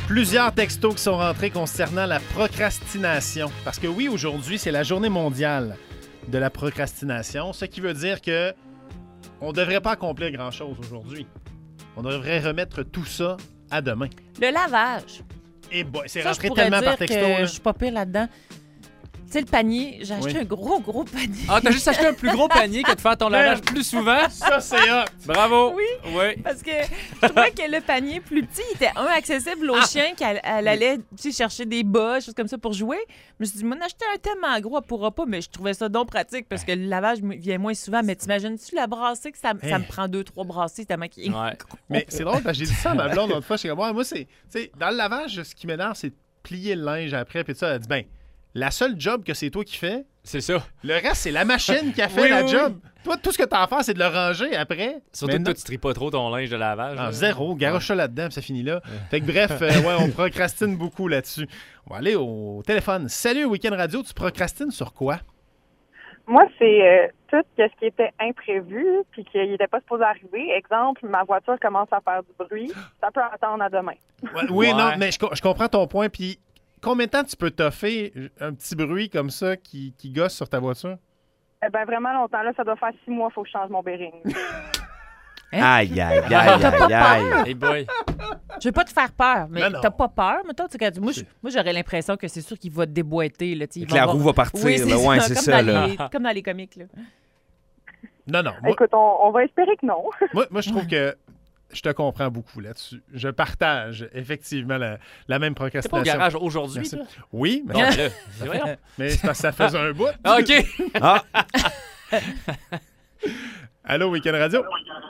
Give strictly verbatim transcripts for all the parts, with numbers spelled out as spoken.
Plusieurs textos qui sont rentrés concernant la procrastination. Parce que oui, aujourd'hui, c'est la journée mondiale de la procrastination, ce qui veut dire que on ne devrait pas accomplir grand-chose aujourd'hui. On devrait remettre tout ça à demain. Le lavage. Et bon, c'est Ça, rentré je pourrais tellement dire par texto. que Là. je suis pas pire là-dedans. Tu sais, le panier, j'ai acheté Oui. un gros, gros panier. Ah, t'as juste acheté un plus gros panier que de faire ton lavage plus souvent? Ça, c'est hot! Bravo! Oui. Oui. Parce que je trouvais que le panier plus petit, il était un accessible au Ah. chien qu'elle elle allait tu sais, chercher des bas, choses comme ça pour jouer. Je me suis dit, m'en acheter un tellement gros, elle pourra pas, mais je trouvais ça donc pratique parce que le lavage me vient moins souvent. Mais t'imagines-tu la brassée que ça, Hey. ça me prend deux, trois brassées tellement qu'il est Ouais. Mais c'est drôle parce que j'ai dit ça à ma blonde l'autre fois. Je suis comme, ouais, moi, c'est. Tu sais, dans le lavage, ce qui m'énerve, c'est de plier le linge après. Puis ça, elle a dit, ben, la seule job que c'est toi qui fais, C'est ça. le reste, c'est la machine qui a fait Oui, la oui, job. Toi, tout ce que t'as à faire, c'est de le ranger après. Surtout Mais que non. toi, tu tries pas trop ton linge de lavage. Non, là. zéro. Garoche ça là-dedans, puis ça finit là. Fait que bref, euh, ouais, on procrastine beaucoup là-dessus. On va aller au téléphone. Salut, Week-end Radio. Tu procrastines sur quoi? Moi, c'est euh, tout ce qui était imprévu puis qui n'était pas supposé arriver. Exemple, ma voiture commence à faire du bruit. Ça peut attendre à demain. Ouais, oui, Ouais. non, mais je, co- je comprends ton point. Puis combien de temps tu peux toffer un petit bruit comme ça qui, qui gosse sur ta voiture? Eh ben vraiment longtemps. Là, ça doit faire six mois, il faut que je change mon bearing. Aïe, aïe, aïe, T'as pas aïe, aïe. peur? Hey boy. Je veux pas te faire peur, mais Non, non. t'as pas peur, mettons, tu sais, quand- moi, je- moi, j'aurais l'impression que c'est sûr qu'il va te déboîter. Là, tu sais, il Que la avoir- roue va partir. Oui, c'est là. Ouais, ça, c'est comme ça, dans là. les- comme dans les comics. Là. Non, non. Moi, Écoute, on, on va espérer que non. moi, moi, je trouve que je te comprends beaucoup là-dessus. Je partage effectivement la, la même T'es pas au procrastination. garage aujourd'hui, Merci. toi? Oui, mais, Non, mais là, c'est vrai. mais c'est parce que ça faisait un bout. Ah, OK. Ah, Allô, Week-end Radio?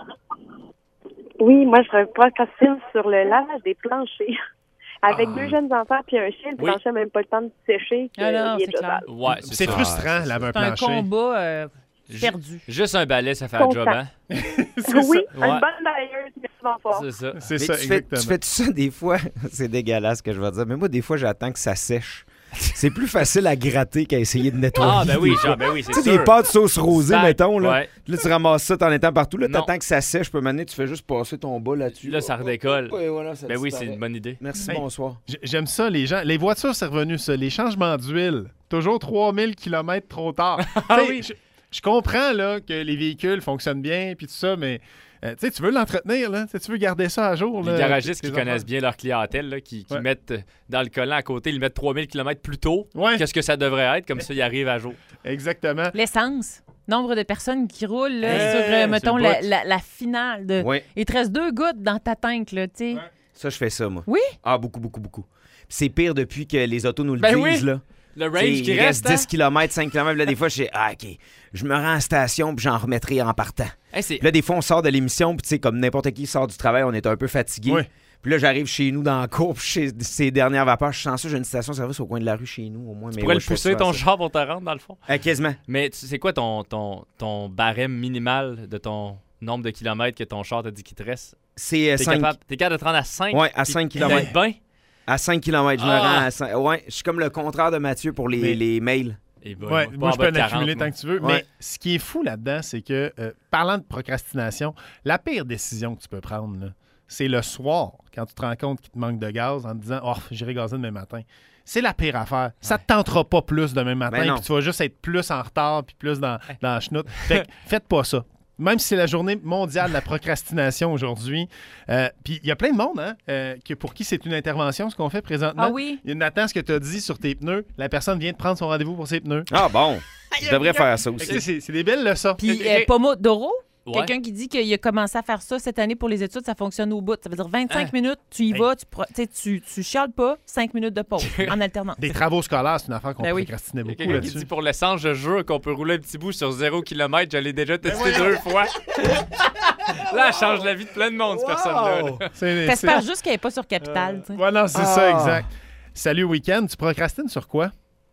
Oui, moi, je procrastine sur le lavage des planchers. Avec Ah. deux jeunes enfants puis un chien, le Oui. plancher n'a même pas le temps de sécher. que Ah non, il est c'est déjà clair. sale. Ouais, C'est c'est ça. frustrant, laver un C'est un plancher. combat euh, Ju- perdu. Juste un balai, ça fait la job, hein? C'est Oui, ça. Ouais. une bonne balayeuse, mais souvent fort. C'est ça. C'est mais ça, tu, fais, exactement. tu fais tout ça des fois. C'est dégueulasse ce que je vais dire. Mais moi, des fois, j'attends que ça sèche. C'est plus facile à gratter qu'à essayer de nettoyer. Ah, ben oui, des fois. genre, ben oui, c'est Tu sais, sûr. des pâtes sauce rosée, Sac, mettons, là. ouais. Là, tu ramasses ça, t'en étant partout. Là, Non. t'attends que ça sèche. Peux m'amener, tu fais juste passer ton bas là-dessus. Là, ça redécolle. Et voilà, ça Ben oui, disparaît. c'est une bonne idée. Merci, Hey. bonsoir. J- J'aime ça, les gens. Les voitures, c'est revenu ça. Les changements d'huile, toujours trois mille kilomètres trop tard. Ah Tu sais, oui. je, je comprends là, que les véhicules fonctionnent bien puis tout ça, mais euh, tu sais, tu veux l'entretenir, là. Tu sais, tu veux garder ça à jour. Les là, garagistes tes qui affaires. connaissent bien leur clientèle, là, qui, qui Ouais. mettent euh, dans le collant à côté, ils le mettent trois mille kilomètres plus tôt Ouais. que ce que ça devrait être, comme ça, ils arrivent à jour. Exactement. L'essence. Nombre de personnes qui roulent là, Hey, sur, euh, c'est mettons, le la, bout. la- la finale. De... Oui, Il te reste deux gouttes dans ta tank, là, tu sais. Ouais. ça, je fais ça, moi. Oui? Ah, beaucoup, beaucoup, beaucoup. Puis c'est pire depuis que les autos nous le Ben disent, oui. là. Le T'sais, range il qui reste reste, hein? dix kilomètres, cinq kilomètres. Là, des fois, je sais, ah, OK, je me rends en station, puis j'en remettrai en partant. Hey, c'est- Puis là, des fois, on sort de l'émission, puis tu sais, comme n'importe qui sort du travail, on est un peu fatigué. Oui. Puis là, j'arrive chez nous dans la cour, puis chez ces dernières vapeurs, je sens ça, j'ai une station-service au coin de la rue chez nous, au moins. Tu mais pourrais ouais, le je fais pousser, souvent ton ça. char, pour te rendre, dans le fond. Euh, quasiment. Mais tu- c'est quoi ton, ton, ton barème minimal de ton nombre de kilomètres que ton char t'a dit qu'il te reste? C'est euh, T'es cinq... capable, t'es capable de te rendre à cinq? Ouais, à cinq kilomètres. Ben, À cinq kilomètres, je me Ah! rends à cinq... Ouais, je suis comme le contraire de Mathieu pour les, Mais- les mails. eh ben, Ouais, pas moi, en je bas peux de en quarante, accumuler moi. tant que tu veux. Ouais. Mais ce qui est fou là-dedans, c'est que, euh, parlant de procrastination, la pire décision que tu peux prendre, là, c'est le soir, quand tu te rends compte qu'il te manque de gaz, en te disant « Oh, j'irai gazer demain matin ». C'est la pire affaire. Ça te tentera pas plus demain matin, Ben non. puis tu vas juste être plus en retard, puis plus dans, dans la chenoute. Fait que faites pas ça. Même si c'est la journée mondiale de la procrastination aujourd'hui. Euh, puis il y a plein de monde hein, euh, que pour qui c'est une intervention, ce qu'on fait présentement. Ah oui? Il y a Nathan, ce que tu as dit sur tes pneus, la personne vient de prendre son rendez-vous pour ses pneus. Ah bon, je devrais faire ça Fait que, aussi. tu sais, C'est c'est des belles leçons. Puis euh, Pomodoro, Ouais. quelqu'un qui dit qu'il a commencé à faire ça cette année pour les études, ça fonctionne au bout. Ça veut dire vingt-cinq Ah. minutes, tu y Hey. vas, tu, pro- tu, sais, tu, tu chiales pas, cinq minutes de pause en alternance. Des travaux scolaires, c'est une affaire qu'on Ben oui. procrastinait Il y a beaucoup quelqu'un qui là-dessus. dit pour l'essence, je jure qu'on peut rouler un petit bout sur zéro kilomètre. Je l'ai déjà testé voyons. deux fois. Là, elle change la vie de plein de monde, cette personne-là. là. C'est- T'espères c'est- juste qu'elle n'est pas sur Capital. tu sais. Ouais, non, c'est Ah. ça, exact. Salut, week-end. Tu procrastines sur quoi?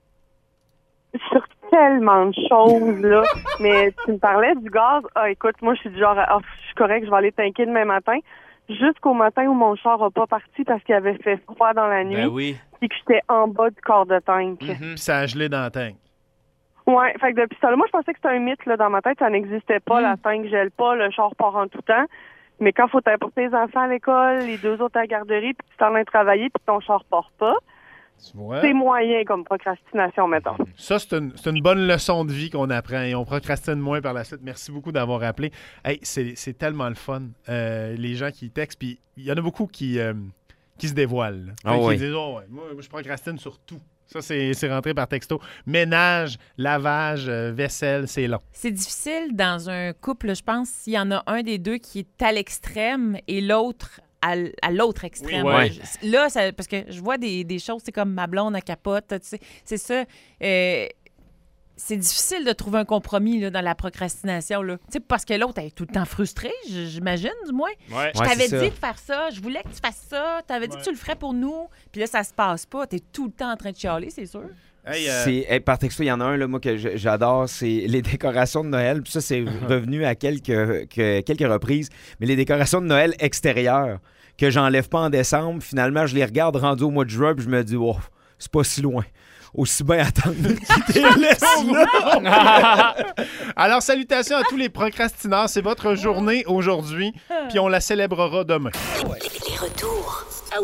Sur tellement de choses, là. Mais tu me parlais du gaz. Ah, écoute, moi, je suis du genre, ah, je suis correct, je vais aller tanker demain matin. Jusqu'au matin où mon char n'a pas parti parce qu'il avait fait froid dans la nuit Ben oui. et que j'étais en bas du corps de tank. Mhm. Puis ça a gelé dans la tank. Ouais, fait que depuis ça, là, moi, je pensais que c'était un mythe, là, dans ma tête. Ça n'existait pas, Mm. la tank gèle pas, le char part en tout temps. Mais quand faut t'apporter les enfants à l'école, les deux autres à la garderie, puis tu t'en as travaillé, puis ton char part pas, Tu vois? c'est moyen comme procrastination, mettons. Ça, c'est une, c'est une bonne leçon de vie qu'on apprend et on procrastine moins par la suite. Merci beaucoup d'avoir appelé. Hey, c'est, c'est tellement le fun. Euh, les gens qui textent, puis il y en a beaucoup qui, euh, qui se dévoilent. là. Ah qui oui. disent, oh, ouais, moi, moi, je procrastine sur tout. Ça, c'est, c'est rentré par texto. Ménage, lavage, euh, vaisselle, c'est long. C'est difficile dans un couple, je pense, s'il y en a un des deux qui est à l'extrême et l'autre à, l- à l'autre extrême. Oui, ouais. Je- Là, ça- parce que je vois des, des choses, c'est comme ma blonde à capote, tu sais, c'est ça. euh, c'est difficile de trouver un compromis là, dans la procrastination. Là. Tu sais, parce que l'autre est tout le temps frustré, j- j'imagine, du moins. Ouais. Je Ouais, t'avais c'est dit ça. de faire ça, je voulais que tu fasses ça, tu avais dit Ouais. que tu le ferais pour nous, puis là, ça se passe pas. Tu es tout le temps en train de chialer, c'est sûr. Hey, euh, C'est, hey, par texto, il y en a un là, moi, que je- j'adore, c'est les décorations de Noël. Puis ça, c'est revenu à quelques, que- quelques reprises. Mais les décorations de Noël extérieures, que j'enlève pas en décembre, finalement, je les regarde rendu au mois de juin, puis je me dis, oh, c'est pas si loin. Aussi bien attendre qu'ils te laissent là. Alors, salutations à tous les procrastineurs. C'est votre journée aujourd'hui, puis on la célébrera demain. Les retours.